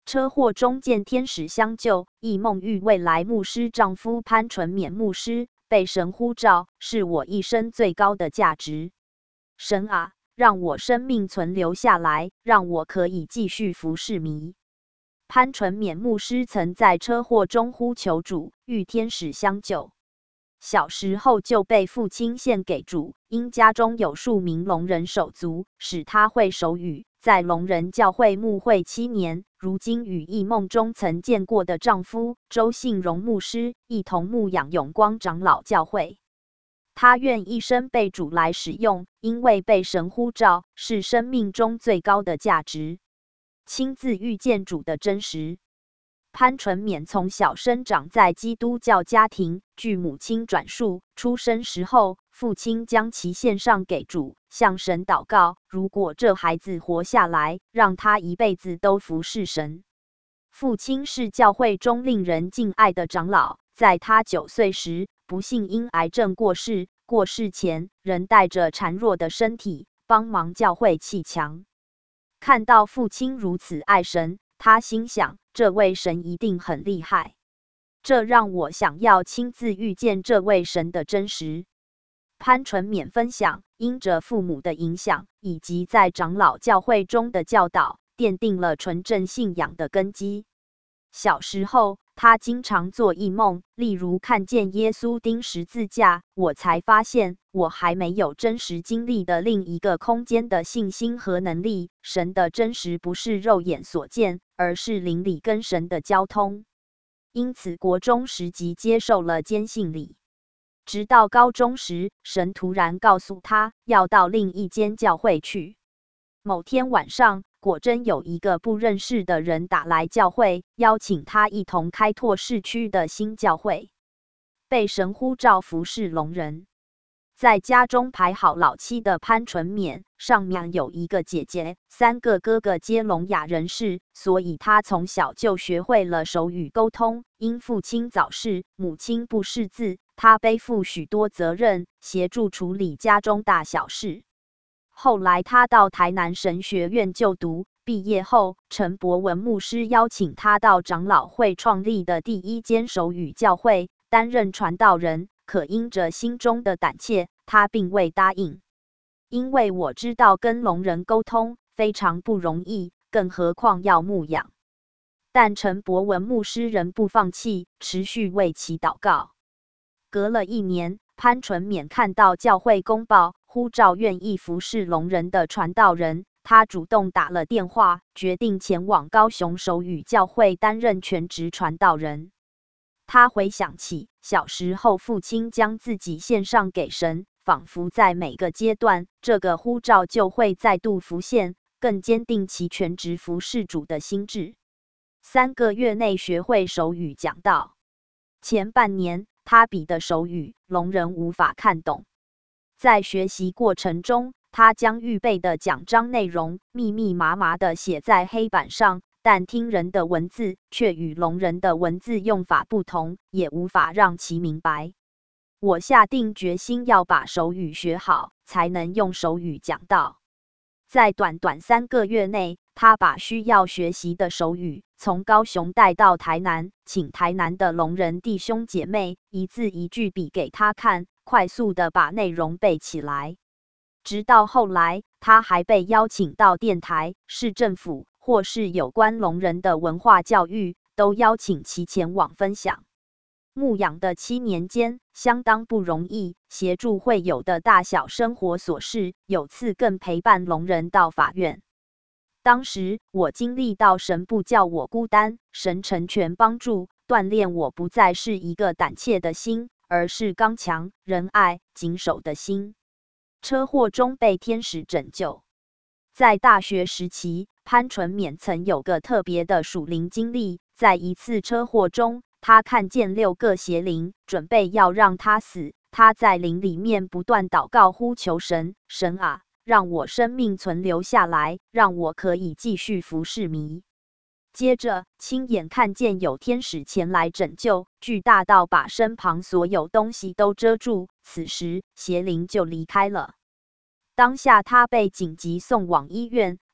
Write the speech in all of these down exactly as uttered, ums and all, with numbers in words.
车祸中见天使相救，亦梦遇未来牧师丈夫潘纯勉牧师，被神呼召，是我一生最高的价值。神啊，让我生命存留下来，让我可以继续服侍迷。潘纯勉牧师曾在车祸中呼求主，遇天使相救。小时候就被父亲献给主，因家中有数名聋人手足，使他会手语。在聋人教会牧会七年，如今与异梦中曾见过的丈夫周信荣牧师一同牧养永光长老教会。他愿一生被主来使用，因为被神呼召是生命中最高的价值。亲自遇见主的真实。潘纯勉从小生长在基督教家庭，据母亲转述，出生时候，父亲将其献上给主，向神祷告，如果这孩子活下来，让他一辈子都服侍神。父亲是教会中令人敬爱的长老，在他九岁时，不幸因癌症过世，过世前仍带着孱弱的身体，帮忙教会砌墙。看到父亲如此爱神，他心想，这位神一定很厉害，这让我想要亲自遇见这位神的真实。潘纯勉分享，因着父母的影响，以及在长老教会中的教导，奠定了纯正信仰的根基。小时候，他经常做异梦，例如看见耶稣钉十字架，我才发现我还没有真实经历的另一个空间的信心和能力。神的真实不是肉眼所见，而是灵里跟神的交通。因此，国中时即接受了坚信礼。直到高中时，神突然告诉他要到另一间教会去。某天晚上，果真有一个不认识的人打来教会，邀请他一同开拓市区的新教会。被神呼召服侍聋人。在家中排好老七的潘纯勉，上面有一个姐姐，三个哥哥皆聋哑人士，所以他从小就学会了手语沟通。因父亲早逝，母亲不识字，他背负许多责任，协助处理家中大小事。后来他到台南神学院就读，毕业后，陈博文牧师邀请他到长老会创立的第一间手语教会担任传道人，可因着心中的胆怯，他并未答应。因为我知道跟聋人沟通非常不容易，更何况要牧养。但陈博文牧师仍不放弃，持续为其祷告。隔了一年，潘纯勉看到教会公报呼召愿意服侍聋人的传道人，他主动打了电话，决定前往高雄手语教会担任全职传道人。他回想起小时候父亲将自己献上给神，仿佛在每个阶段，这个呼召就会再度浮现，更坚定其全职服侍主的心志。三个月内学会手语讲道。前半年，他比的手语聋人无法看懂。在学习过程中，他将预备的讲章内容密密麻麻地写在黑板上，但听人的文字却与聋人的文字用法不同，也无法让其明白。我下定决心要把手语学好，才能用手语讲道。在短短三个月内，他把需要学习的手语从高雄带到台南，请台南的聋人弟兄姐妹一字一句比给他看，快速地把内容背起来。直到后来，他还被邀请到电台、市政府或是有关聋人的文化教育，都邀请其前往分享。牧养的七年间，相当不容易，协助会友的大小生活琐事，有次更陪伴聋人到法院。当时我经历到神不叫我孤单，神成全帮助，锻炼我不再是一个胆怯的心，而是刚强、仁爱、谨守的心。车祸中被天使拯救。在大学时期，潘纯勉曾有个特别的属灵经历，在一次车祸中，他看见六个邪灵，准备要让他死。他在灵里面不断祷告呼求神，神啊，让我生命存留下来，让我可以继续服侍迷。接着，亲眼看见有天使前来拯救，巨大到把身旁所有东西都遮住。此时，邪灵就离开了。当下他被紧急送往医院，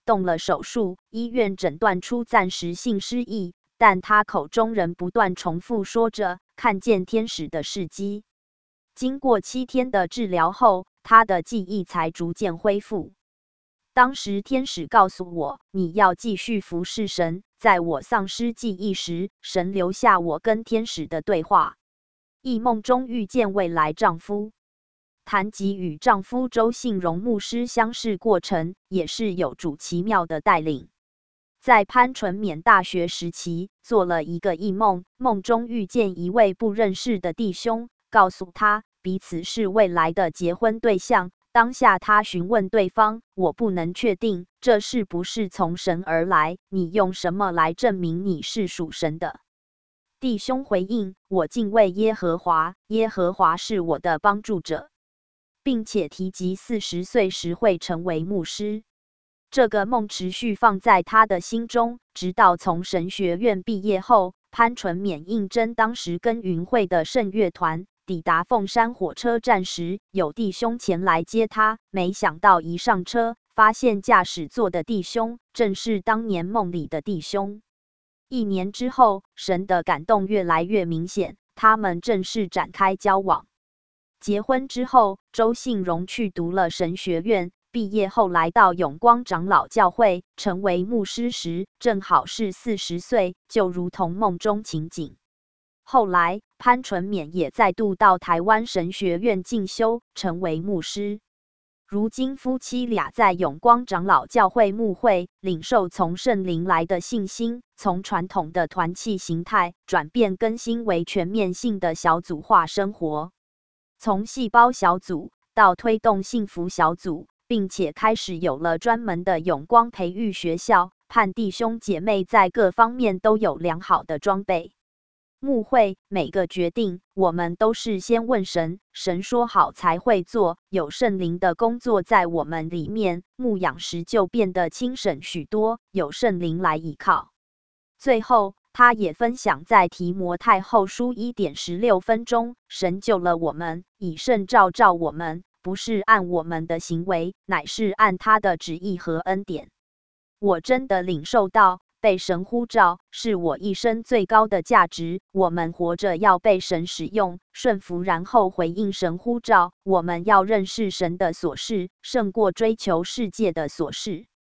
动了手术，医院诊断出暂时性失忆，但他口中仍不断重复说着看见天使的事迹。经过七天的治疗后，他的记忆才逐渐恢复。当时天使告诉我，你要继续服侍神。在我丧失记忆时，神留下我跟天使的对话。异梦中遇见未来丈夫。谈及与丈夫周信荣牧师相识过程，也是有主奇妙的带领。在潘纯勉大学时期，做了一个异梦，梦中遇见一位不认识的弟兄，告诉他彼此是未来的结婚对象。当下他询问对方：“我不能确定这是不是从神而来，你用什么来证明你是属神的？”弟兄回应：“我敬畏耶和华，耶和华是我的帮助者。”并且提及四十岁时会成为牧师。这个梦持续放在他的心中，直到从神学院毕业后，潘纯勉应征当时耕耘会的圣乐团。抵达凤山火车站时，有弟兄前来接他，没想到一上车，发现驾驶座的弟兄正是当年梦里的弟兄。一年之后，神的感动越来越明显，他们正式展开交往。结婚之后，周信荣去读了神学院，毕业后来到永光长老教会，成为牧师时正好是四十岁，就如同梦中情景。后来，潘纯勉也再度到台湾神学院进修，成为牧师。如今夫妻俩在永光长老教会牧会，领受从圣灵来的信心，从传统的团契形态转变更新为全面性的小组化生活。从细胞小组到推动幸福小组，并且开始有了专门的永光培育学校，盼弟兄姐妹在各方面都有良好的装备。牧会每个决定，我们都是先问神，神说好才会做。有圣灵的工作在我们里面，牧养时就变得轻省许多，有圣灵来依靠。最后，他也分享在提摩太后书一点十六分钟，神救了我们，以圣召召我们，不是按我们的行为，乃是按他的旨意和恩典。我真的领受到，被神呼召是我一生最高的价值。我们活着要被神使用，顺服然后回应神呼召。我们要认识神的所是，胜过追求世界的所是。